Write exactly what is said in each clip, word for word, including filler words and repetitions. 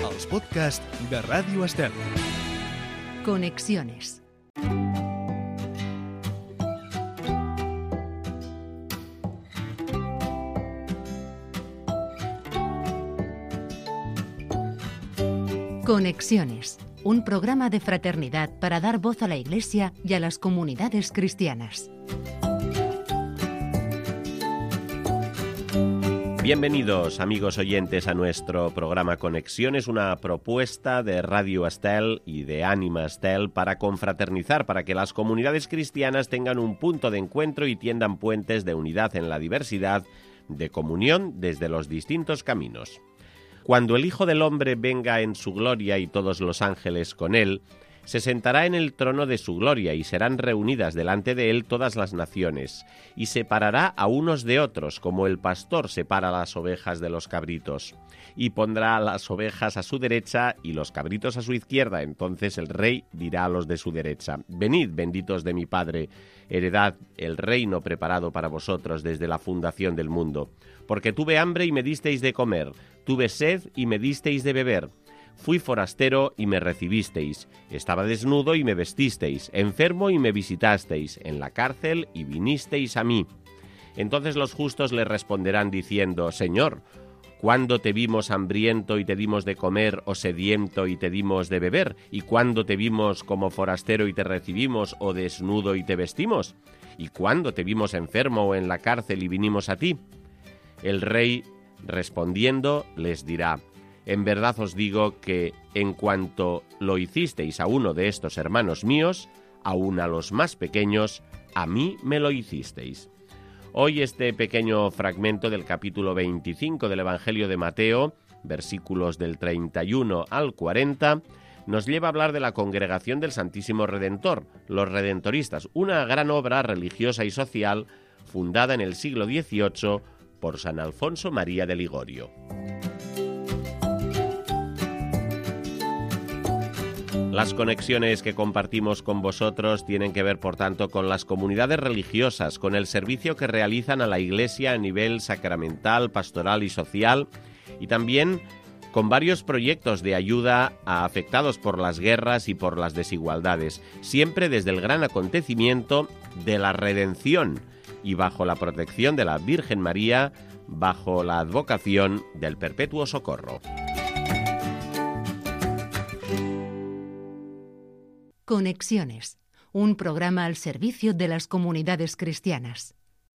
els podcasts de Ràdio Estel. Conexiones. Conexiones, un programa de fraternidad para dar voz a la Iglesia y a las comunidades cristianas. Bienvenidos, amigos oyentes, a nuestro programa Conexiones, una propuesta de Radio Estel y de Ánima Estel para confraternizar, para que las comunidades cristianas tengan un punto de encuentro y tiendan puentes de unidad en la diversidad, de comunión desde los distintos caminos. Cuando el Hijo del Hombre venga en su gloria y todos los ángeles con él, se sentará en el trono de su gloria y serán reunidas delante de él todas las naciones, y separará a unos de otros, como el pastor separa las ovejas de los cabritos, y pondrá a las ovejas a su derecha y los cabritos a su izquierda. Entonces el rey dirá a los de su derecha: venid, benditos de mi Padre, heredad el reino preparado para vosotros desde la fundación del mundo. Porque tuve hambre y me disteis de comer, tuve sed y me disteis de beber. Fui forastero y me recibisteis, estaba desnudo y me vestisteis, enfermo y me visitasteis, en la cárcel y vinisteis a mí. Entonces los justos le responderán diciendo: Señor, ¿cuándo te vimos hambriento y te dimos de comer, o sediento y te dimos de beber? ¿Y cuándo te vimos como forastero y te recibimos, o desnudo y te vestimos? ¿Y cuándo te vimos enfermo o en la cárcel y vinimos a ti? El rey, respondiendo, les dirá: en verdad os digo que en cuanto lo hicisteis a uno de estos hermanos míos, aun a los más pequeños, a mí me lo hicisteis. Hoy este pequeño fragmento del capítulo veinticinco del Evangelio de Mateo, versículos del treinta y uno al cuarenta, nos lleva a hablar de la Congregación del Santísimo Redentor, los Redentoristas, una gran obra religiosa y social fundada en el siglo dieciocho por San Alfonso María de Ligorio. Las conexiones que compartimos con vosotros tienen que ver, por tanto, con las comunidades religiosas, con el servicio que realizan a la Iglesia a nivel sacramental, pastoral y social, y también con varios proyectos de ayuda a afectados por las guerras y por las desigualdades, siempre desde el gran acontecimiento de la redención y bajo la protección de la Virgen María, bajo la advocación del Perpetuo Socorro. Conexiones, un programa al servicio de las comunidades cristianas.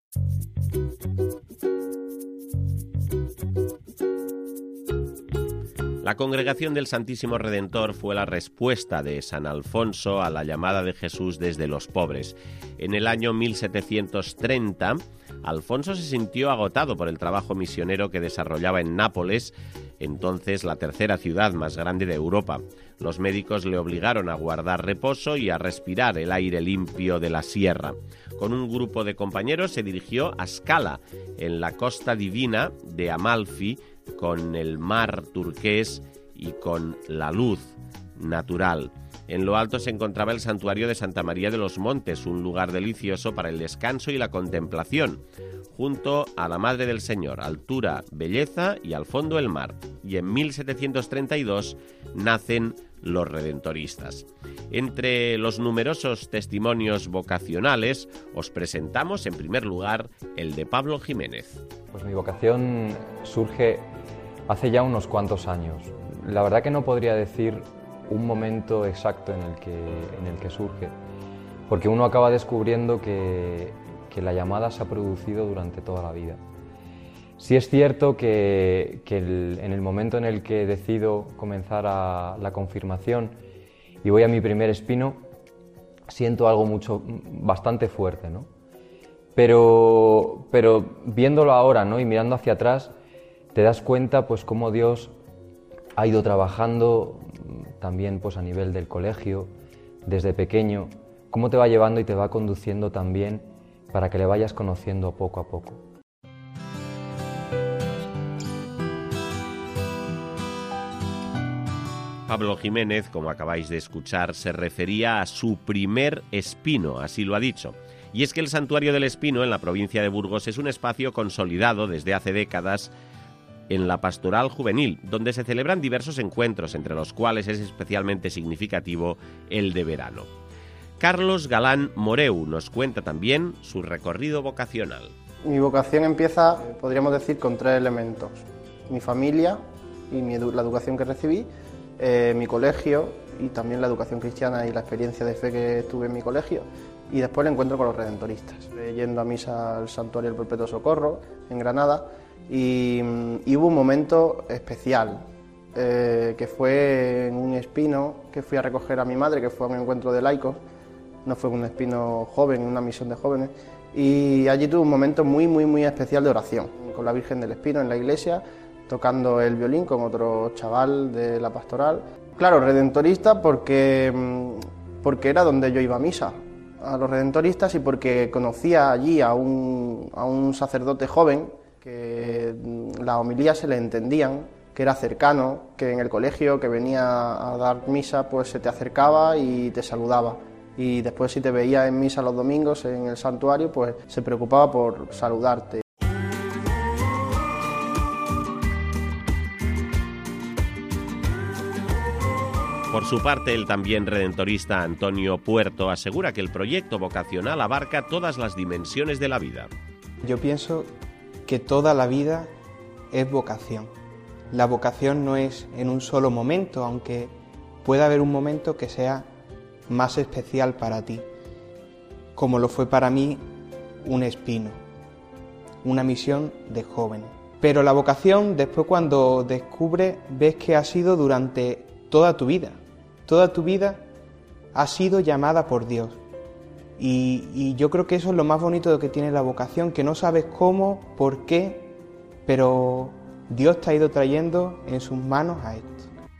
La Congregación del Santísimo Redentor fue la respuesta de San Alfonso a la llamada de Jesús desde los pobres. En el año mil setecientos treinta, Alfonso se sintió agotado por el trabajo misionero que desarrollaba en Nápoles, entonces la tercera ciudad más grande de Europa. Los médicos le obligaron a guardar reposo y a respirar el aire limpio de la sierra. Con un grupo de compañeros se dirigió a Scala, en la costa divina de Amalfi, con el mar turqués y con la luz natural. En lo alto se encontraba el santuario de Santa María de los Montes, un lugar delicioso para el descanso y la contemplación, junto a la Madre del Señor, altura, belleza y al fondo el mar. Y en mil setecientos treinta y dos nacen los Redentoristas. Entre los numerosos testimonios vocacionales os presentamos en primer lugar el de Pablo Jiménez. Pues mi vocación surge hace ya unos cuantos años. La verdad que no podría decir un momento exacto en el que, en el que surge, porque uno acaba descubriendo que, que la llamada se ha producido durante toda la vida. Sí es cierto que, que el, en el momento en el que decido comenzar a la confirmación y voy a mi primer espino, siento algo mucho, bastante fuerte, ¿no? Pero, pero viéndolo ahora, ¿no? Y mirando hacia atrás, te das cuenta pues cómo Dios ha ido trabajando también pues a nivel del colegio, desde pequeño, cómo te va llevando y te va conduciendo también para que le vayas conociendo poco a poco. Pablo Jiménez, como acabáis de escuchar, se refería a su primer espino, así lo ha dicho. Y es que el Santuario del Espino, en la provincia de Burgos, es un espacio consolidado desde hace décadas en la Pastoral Juvenil, donde se celebran diversos encuentros, entre los cuales es especialmente significativo el de verano. Carlos Galán Moreu nos cuenta también su recorrido vocacional. Mi vocación empieza, podríamos decir, con tres elementos: mi familia y mi edu- la educación que recibí, eh, mi colegio y también la educación cristiana y la experiencia de fe que tuve en mi colegio, y después el encuentro con los redentoristas, eh, yendo a misa al Santuario del Perpetuo Socorro en Granada, y, y hubo un momento especial, eh, que fue en un espino que fui a recoger a mi madre, que fue a un encuentro de laicos. No fue un espino joven, una misión de jóvenes, y allí tuve un momento muy, muy, muy especial de oración, con la Virgen del Espino en la iglesia, tocando el violín con otro chaval de la pastoral. Claro, redentorista porque, porque era donde yo iba a misa, a los redentoristas, y porque conocía allí a un, a un sacerdote joven que las homilías se le entendían, que era cercano, que en el colegio, que venía a dar misa, pues se te acercaba y te saludaba. Y después, si te veía en misa los domingos en el santuario, pues se preocupaba por saludarte. Por su parte, el también redentorista Antonio Puerto asegura que el proyecto vocacional abarca todas las dimensiones de la vida. Yo pienso que toda la vida es vocación. La vocación no es en un solo momento, aunque pueda haber un momento que sea más especial para ti, como lo fue para mí un espino, una misión de joven. Pero la vocación, después cuando descubres, ves que ha sido durante toda tu vida. Toda tu vida ha sido llamada por Dios. Y, y yo creo que eso es lo más bonito de que tiene la vocación, que no sabes cómo, por qué, pero Dios te ha ido trayendo en sus manos a esto.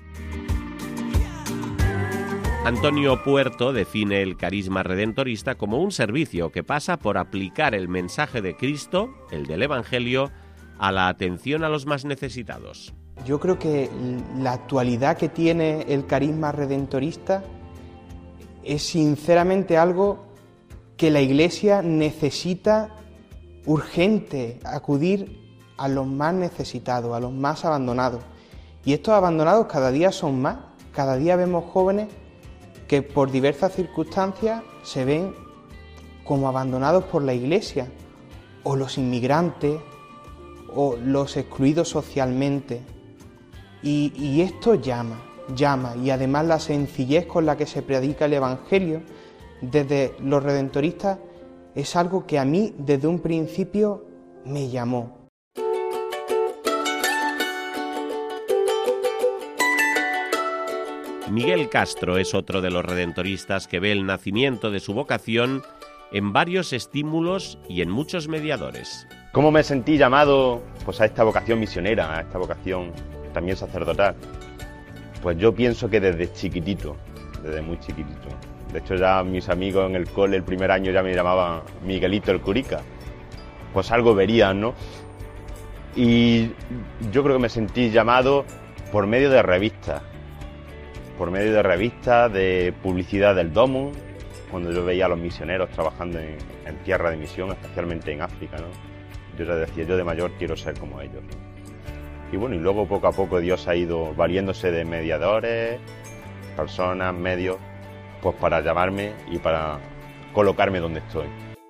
Antonio Puerto define el carisma redentorista como un servicio que pasa por aplicar el mensaje de Cristo, el del Evangelio, a la atención a los más necesitados. Yo creo que la actualidad que tiene el carisma redentorista es sinceramente algo que la Iglesia necesita urgente, acudir a los más necesitados, a los más abandonados. Y estos abandonados cada día son más, cada día vemos jóvenes que por diversas circunstancias se ven como abandonados por la Iglesia, o los inmigrantes, o los excluidos socialmente. Y, y esto llama, llama, y además la sencillez con la que se predica el Evangelio desde los redentoristas es algo que a mí desde un principio me llamó. Miguel Castro es otro de los redentoristas que ve el nacimiento de su vocación en varios estímulos y en muchos mediadores. ¿Cómo me sentí llamado pues, a esta vocación misionera, a esta vocación también sacerdotal? Pues yo pienso que desde chiquitito, desde muy chiquitito. De hecho ya mis amigos en el cole el primer año ya me llamaban Miguelito el Curica. Pues algo verían, ¿no? Y yo creo que me sentí llamado por medio de revistas. Por medio de revistas, de publicidad del Domus, cuando yo veía a los misioneros trabajando en, en tierra de misión, especialmente en África, ¿no? Yo les decía, yo de mayor quiero ser como ellos. Y bueno, y luego poco a poco Dios ha ido valiéndose de mediadores, personas, medios, pues para llamarme y para colocarme donde estoy.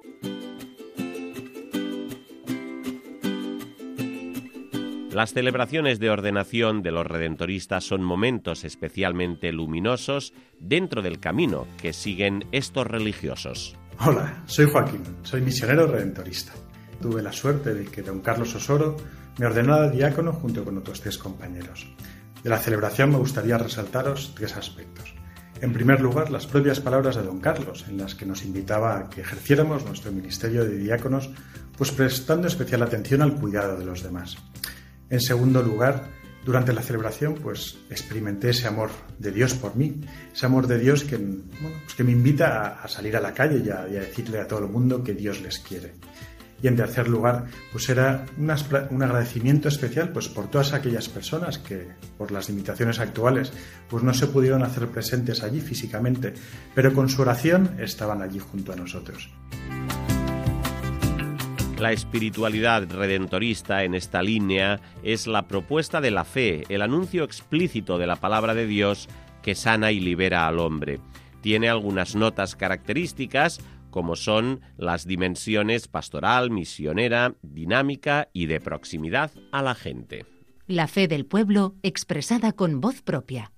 Las celebraciones de ordenación de los redentoristas son momentos especialmente luminosos dentro del camino que siguen estos religiosos. Hola, soy Joaquín, soy misionero redentorista. Tuve la suerte de que don Carlos Osoro me ordenó a diácono junto con otros tres compañeros. De la celebración me gustaría resaltaros tres aspectos. En primer lugar, las propias palabras de don Carlos, en las que nos invitaba a que ejerciéramos nuestro ministerio de diáconos, pues prestando especial atención al cuidado de los demás. En segundo lugar, durante la celebración, pues experimenté ese amor de Dios por mí, ese amor de Dios que, bueno, pues que me invita a, a salir a la calle y a, y a decirle a todo el mundo que Dios les quiere. Y en tercer lugar, pues era una, un agradecimiento especial pues por todas aquellas personas que, por las limitaciones actuales, pues no se pudieron hacer presentes allí físicamente, pero con su oración estaban allí junto a nosotros. La espiritualidad redentorista en esta línea es la propuesta de la fe, el anuncio explícito de la palabra de Dios que sana y libera al hombre. Tiene algunas notas características, como son las dimensiones pastoral, misionera, dinámica y de proximidad a la gente. La fe del pueblo expresada con voz propia.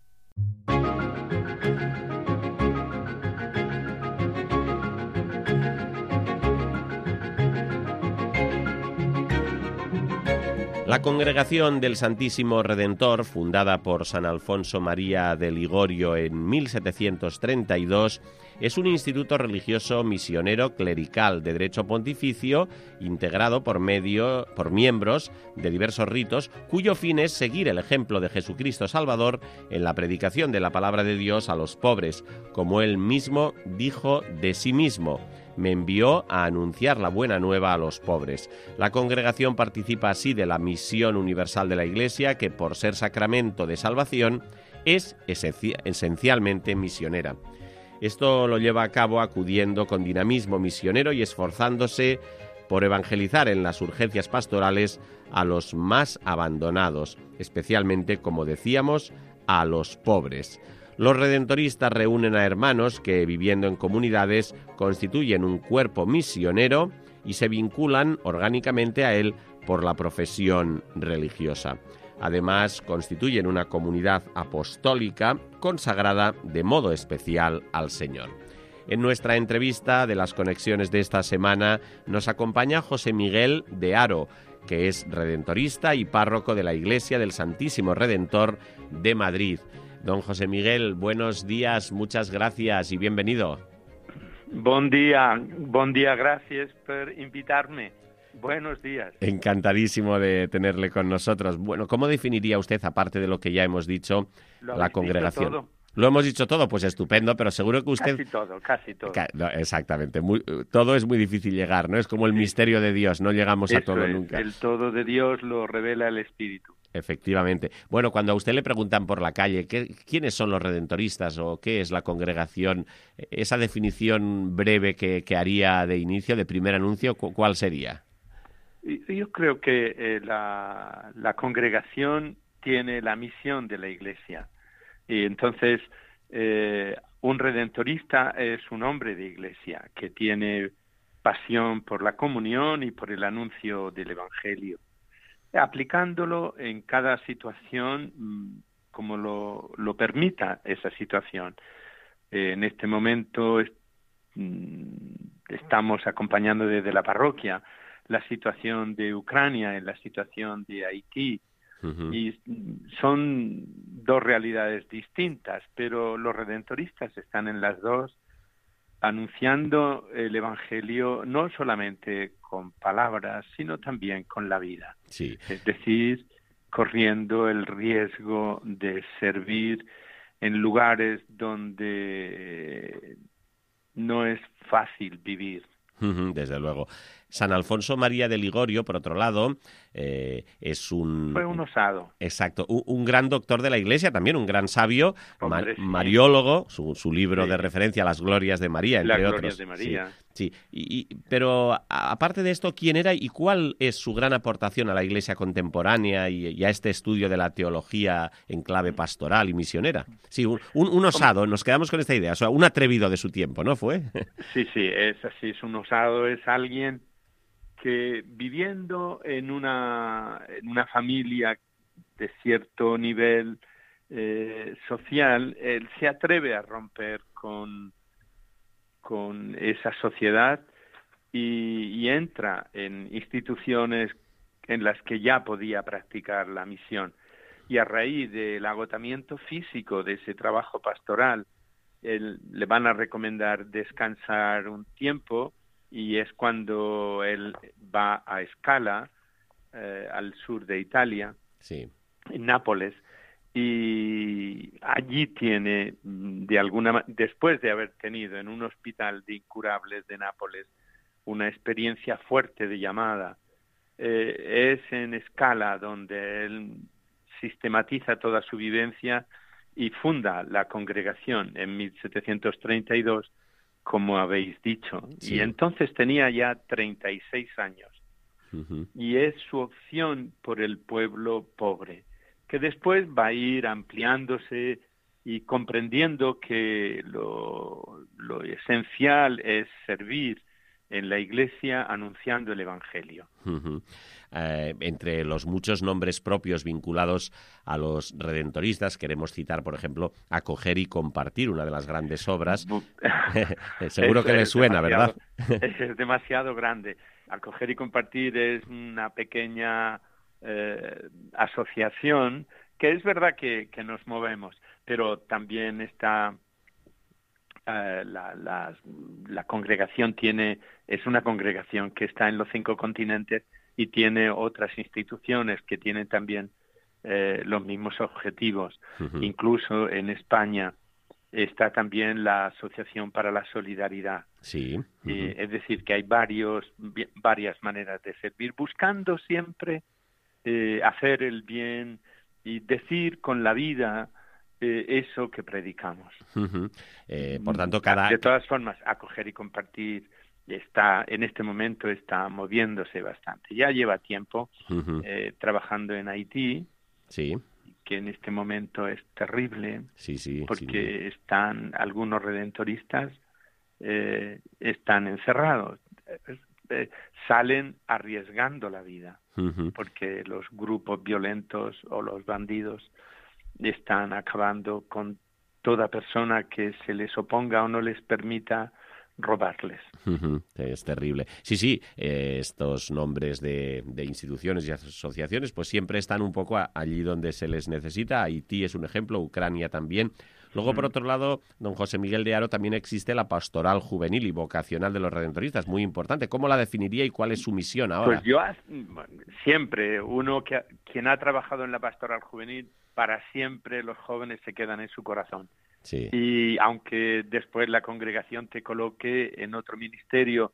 La Congregación del Santísimo Redentor, fundada por San Alfonso María de Ligorio en mil setecientos treinta y dos, es un instituto religioso misionero clerical de derecho pontificio integrado por, medio, por miembros de diversos ritos, cuyo fin es seguir el ejemplo de Jesucristo Salvador en la predicación de la palabra de Dios a los pobres, como él mismo dijo de sí mismo: me envió a anunciar la buena nueva a los pobres. La congregación participa así de la misión universal de la Iglesia, que por ser sacramento de salvación es esencialmente misionera. Esto lo lleva a cabo acudiendo con dinamismo misionero y esforzándose por evangelizar en las urgencias pastorales a los más abandonados, especialmente, como decíamos, a los pobres. Los redentoristas reúnen a hermanos que, viviendo en comunidades, constituyen un cuerpo misionero y se vinculan orgánicamente a él por la profesión religiosa. Además, constituyen una comunidad apostólica consagrada de modo especial al Señor. En nuestra entrevista de las conexiones de esta semana nos acompaña José Miguel de Haro, que es redentorista y párroco de la Iglesia del Santísimo Redentor de Madrid. Don José Miguel, buenos días, muchas gracias y bienvenido. Buen día, buen día, gracias por invitarme. Buenos días. Encantadísimo de tenerle con nosotros. Bueno, ¿cómo definiría usted, aparte de lo que ya hemos dicho, la congregación? Todo. Lo hemos dicho todo, pues estupendo, pero seguro que usted... Casi todo, casi todo. Ca... No, exactamente, muy... todo es muy difícil llegar, ¿no? Es como el sí. misterio de Dios, no llegamos Eso a todo es. nunca. El todo de Dios lo revela el Espíritu. Efectivamente. Bueno, cuando a usted le preguntan por la calle ¿qué, quiénes son los redentoristas o qué es la congregación, esa definición breve que, que haría de inicio, de primer anuncio, ¿cuál sería? Yo creo que eh, la, la congregación tiene la misión de la Iglesia. Y entonces, eh, un redentorista es un hombre de Iglesia que tiene pasión por la comunión y por el anuncio del Evangelio, aplicándolo en cada situación como lo, lo permita esa situación. Eh, en este momento es, estamos acompañando desde la parroquia la situación de Ucrania, en la situación de Haití, uh-huh. y son dos realidades distintas, pero los redentoristas están en las dos, anunciando el Evangelio no solamente con palabras, sino también con la vida. Sí. Es decir, corriendo el riesgo de servir en lugares donde no es fácil vivir. Desde luego. San Alfonso María de Ligorio, por otro lado, eh, es un... Fue un osado. Exacto, un, un gran doctor de la Iglesia, también un gran sabio, Hombre, ma- sí. mariólogo, su, su libro sí. de referencia, Las Glorias de María, entre Las otros. Glorias de María. Sí, sí. Y, y, pero a, aparte de esto, ¿quién era y cuál es su gran aportación a la Iglesia contemporánea y, y a este estudio de la teología en clave pastoral y misionera? Sí, un, un, un osado, nos quedamos con esta idea, o sea, un atrevido de su tiempo, ¿no fue? Sí, sí, es así, es un osado, es alguien que viviendo en una, en una familia de cierto nivel eh, social, él se atreve a romper con, con esa sociedad y, y entra en instituciones en las que ya podía practicar la misión. Y a raíz del agotamiento físico de ese trabajo pastoral, él, le van a recomendar descansar un tiempo, y es cuando él va a Scala, eh, al sur de Italia, sí. en Nápoles, y allí tiene, de alguna después de haber tenido en un hospital de incurables de Nápoles una experiencia fuerte de llamada, eh, es en Scala donde él sistematiza toda su vivencia y funda la congregación en mil setecientos treinta y dos, como habéis dicho, sí. Y entonces tenía ya treinta y seis años. Uh-huh. y es su opción por el pueblo pobre, que después va a ir ampliándose y comprendiendo que lo, lo esencial es servir en la Iglesia anunciando el Evangelio. Uh-huh. Eh, entre los muchos nombres propios vinculados a los redentoristas, queremos citar, por ejemplo, Acoger y Compartir, una de las grandes obras. Seguro que le suena, ¿verdad? Es demasiado grande. Acoger y Compartir es una pequeña eh, asociación que es verdad que, que nos movemos, pero también está uh, la, la, la congregación tiene es una congregación que está en los cinco continentes y tiene otras instituciones que tienen también eh, los mismos objetivos. Uh-huh. Incluso en España está también la Asociación para la Solidaridad. Sí. Uh-huh. Eh, es decir, que hay varios varias maneras de servir, buscando siempre eh, hacer el bien y decir con la vida eh, eso que predicamos. Uh-huh. Eh, por tanto, cada... De todas formas, Acoger y Compartir está en este momento está moviéndose bastante. Ya lleva tiempo uh-huh. eh, trabajando en Haití, sí, que en este momento es terrible, sí, sí, porque sí. están algunos redentoristas eh, están encerrados, eh, eh, salen arriesgando la vida, uh-huh. porque los grupos violentos o los bandidos están acabando con toda persona que se les oponga o no les permita robarles. Uh-huh. Es terrible. Sí, sí, eh, estos nombres de, de instituciones y asociaciones pues siempre están un poco a, allí donde se les necesita. Haití es un ejemplo, Ucrania también. Luego, uh-huh. por otro lado, don José Miguel de Haro, también existe la pastoral juvenil y vocacional de los redentoristas, muy importante. ¿Cómo la definiría y cuál es su misión ahora? Pues yo siempre, uno que quien ha trabajado en la pastoral juvenil, para siempre los jóvenes se quedan en su corazón. Sí. Y aunque después la congregación te coloque en otro ministerio,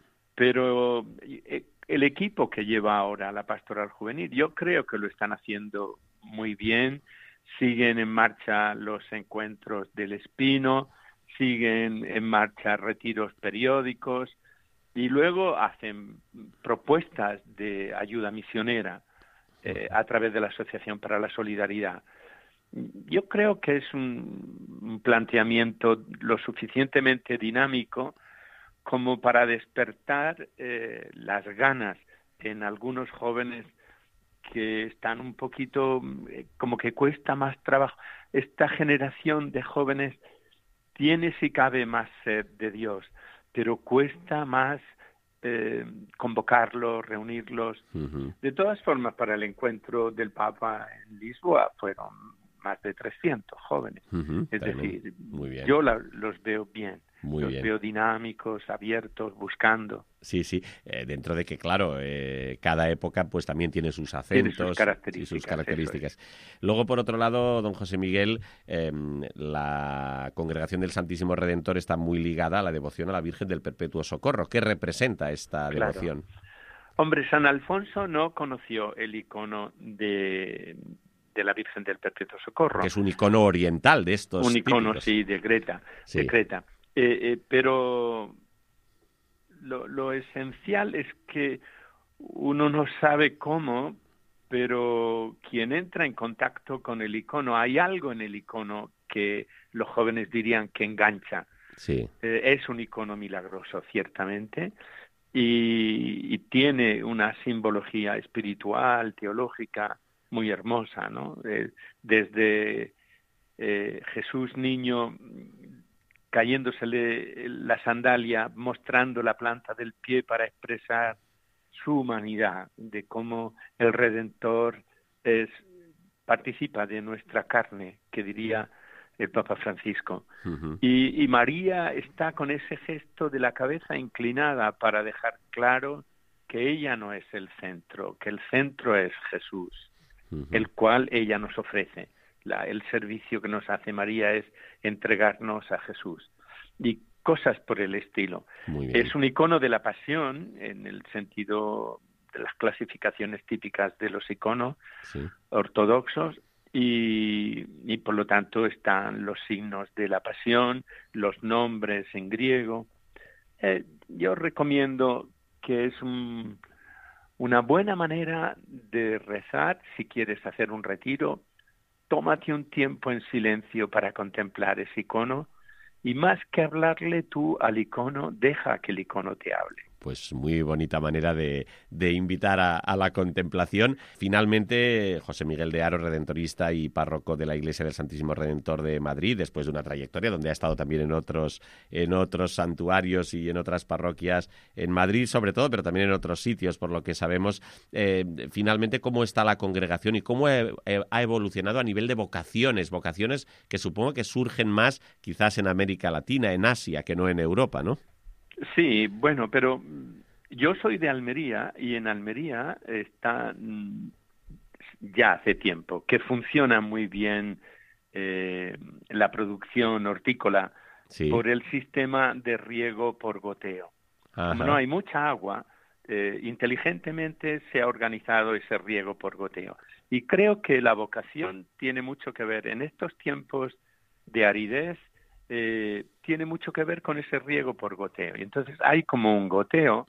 pero el equipo que lleva ahora la pastoral juvenil, yo creo que lo están haciendo muy bien. Siguen en marcha los encuentros del Espino, siguen en marcha retiros periódicos y luego hacen propuestas de ayuda misionera eh, a través de la Asociación para la Solidaridad. Yo creo que es un, un planteamiento lo suficientemente dinámico como para despertar eh, las ganas en algunos jóvenes que están un poquito, eh, como que cuesta más trabajo. Esta generación de jóvenes tiene, si cabe, más sed de Dios, pero cuesta más eh, convocarlos, reunirlos. Uh-huh. De todas formas, para el encuentro del Papa en Lisboa fueron más de trescientos jóvenes. Uh-huh. Es Tremendo. decir, Muy bien. yo la, los veo bien. Muy los bien. veo dinámicos, abiertos, buscando. Sí, sí, eh, dentro de que, claro, eh, cada época pues también tiene sus acentos tiene sus características, y sus características. Luego, por otro lado, don José Miguel, eh, la Congregación del Santísimo Redentor está muy ligada a la devoción a la Virgen del Perpetuo Socorro. ¿Qué representa esta Claro. devoción? Hombre, San Alfonso no conoció el icono de... de la Virgen del Perpetuo Socorro. Que es un icono oriental de estos Un icono, típicos. sí, de Creta. Sí. De Creta. Eh, eh, pero lo, lo esencial es que uno no sabe cómo, pero quien entra en contacto con el icono, hay algo en el icono que los jóvenes dirían que engancha. Sí. Eh, es un icono milagroso, ciertamente, y, y tiene una simbología espiritual, teológica, muy hermosa, ¿no? Eh, desde eh, Jesús niño cayéndosele la sandalia, mostrando la planta del pie para expresar su humanidad, de cómo el Redentor es, participa de nuestra carne, que diría el Papa Francisco. Uh-huh. Y, y María está con ese gesto de la cabeza inclinada para dejar claro que ella no es el centro, que el centro es Jesús, uh-huh. el cual ella nos ofrece. La, el servicio que nos hace María es entregarnos a Jesús y cosas por el estilo. Es un icono de la pasión en el sentido de las clasificaciones típicas de los iconos sí. ortodoxos y, y por lo tanto están los signos de la pasión, los nombres en griego. Eh, yo recomiendo que es un, una buena manera de rezar, si quieres hacer un retiro, tómate un tiempo en silencio para contemplar ese icono y más que hablarle tú al icono, deja que el icono te hable. Pues muy bonita manera de, de invitar a, a la contemplación. Finalmente, José Miguel de Haro, redentorista y párroco de la Iglesia del Santísimo Redentor de Madrid, después de una trayectoria donde ha estado también en otros, en otros santuarios y en otras parroquias en Madrid, sobre todo, pero también en otros sitios, por lo que sabemos. Eh, finalmente, ¿cómo está la congregación y cómo he, he, ha evolucionado a nivel de vocaciones? Vocaciones que supongo que surgen más quizás en América Latina, en Asia, que no en Europa, ¿no? Sí, bueno, pero yo soy de Almería y en Almería está ya hace tiempo que funciona muy bien eh, la producción hortícola sí. por el sistema de riego por goteo. Ajá. Como no hay mucha agua, eh, inteligentemente se ha organizado ese riego por goteo. Y creo que la vocación tiene mucho que ver en estos tiempos de aridez. Eh, tiene mucho que ver con ese riego por goteo. Y entonces hay como un goteo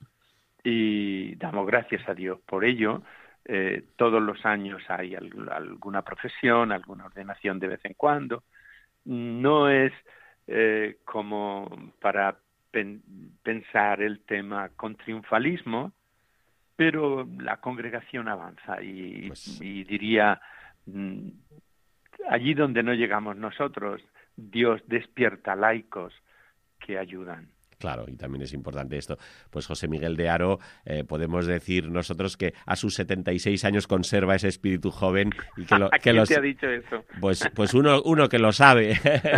y damos gracias a Dios por ello. Eh, todos los años hay al, alguna profesión, alguna ordenación de vez en cuando. No es eh, como para pen, pensar el tema con triunfalismo, pero la congregación avanza y, pues... y diría, mmm, allí donde no llegamos nosotros, Dios despierta laicos que ayudan. Claro, y también es importante esto. Pues José Miguel de Haro, eh, podemos decir nosotros que a sus setenta y seis años conserva ese espíritu joven. Y que lo, ¿A quién que los, te ha dicho eso? Pues, pues uno, uno que lo sabe.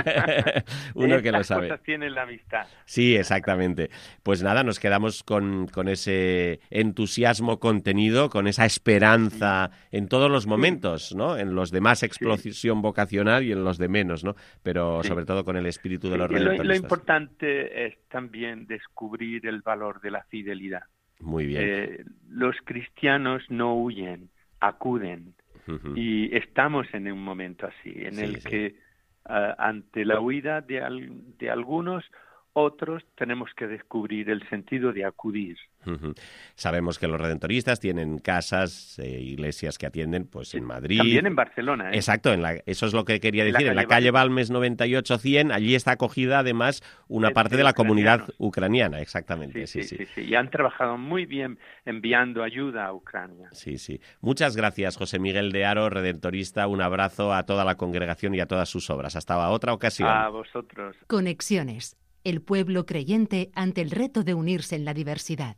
uno Estas que lo sabe. cosas tienen la amistad. Sí, exactamente. Pues nada, nos quedamos con, con ese entusiasmo contenido, con esa esperanza sí. en todos los momentos, ¿no? En los de más explosión sí. vocacional y en los de menos, ¿no? Pero sí. sobre todo con el espíritu de los sí, redentoristas. Lo, lo importante es también descubrir el valor de la fidelidad. Muy bien. Eh, los cristianos no huyen, acuden. Uh-huh. Y estamos en un momento así, en sí, el sí. que uh, ante la huida de, al, de algunos, otros tenemos que descubrir el sentido de acudir. Uh-huh. Sabemos que los redentoristas tienen casas, eh, iglesias que atienden pues en Madrid. También en Barcelona. ¿eh? Exacto, en la, eso es lo que quería decir. En la calle Balmes noventa y ocho cien, allí está acogida además una de, parte de, de la comunidad ucraniana, exactamente. Sí sí, sí, sí, sí, sí. Y han trabajado muy bien enviando ayuda a Ucrania. Sí, sí. Muchas gracias, José Miguel de Haro, redentorista. Un abrazo a toda la congregación y a todas sus obras. Hasta otra ocasión. A vosotros. Conexiones. El pueblo creyente ante el reto de unirse en la diversidad.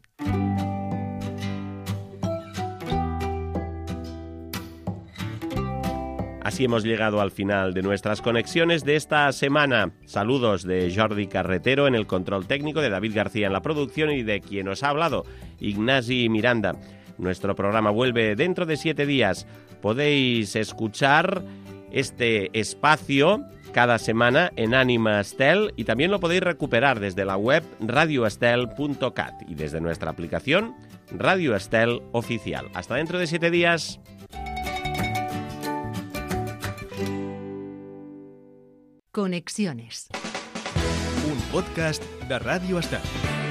Así hemos llegado al final de nuestras conexiones de esta semana. Saludos de Jordi Carretero en el control técnico, de David García en la producción y de quien os ha hablado, Ignasi Miranda. Nuestro programa vuelve dentro de siete días. Podéis escuchar este espacio cada semana en Anima Estel y también lo podéis recuperar desde la web radio estel punto cat y desde nuestra aplicación Radio Estel Oficial. Hasta dentro de siete días. Conexiones. Un podcast de Radio Estel.